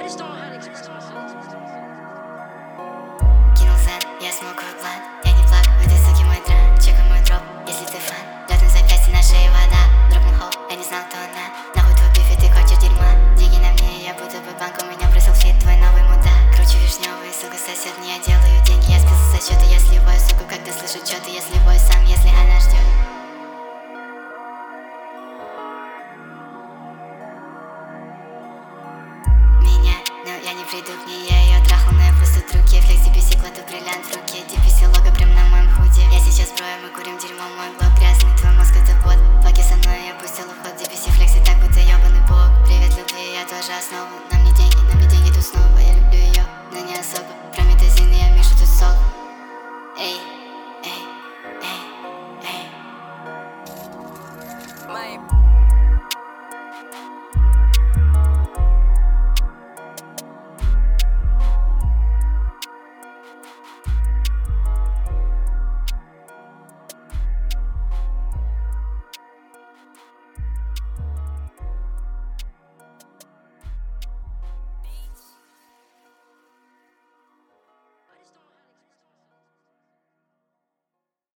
just don't know how to express myself. Кинул зен, я смокаю план. Я не плак, в этой суке мой дран. Чекай мой дроп, если ты фан. Лед на запястье, на шее вода. Дропнул хоп, я не знал, кто она. Нахуй твой биф, и ты хочешь дерьма. Деньги на мне, я будто бы банк. У меня бросил фит, твой новый мудак. Кручу вишневый, сука, сосед, не я делаю деньги. Я спился со счета, я сливаю, сука, когда слышу что-то. Я сливаю сам, если она ждет. Я не приду к ней, я ее трахал, но я просто друг. Я флекс DPC, кладу бриллиант в руке. DPC лого прям на моем худе. Я сейчас брою, мы курим дерьмо, мой блок грязный, твой мозг это бот. Паки со мной, я пустил в ход DPC флекс и так будто ебаный бог. Привет, любви, я тоже основу на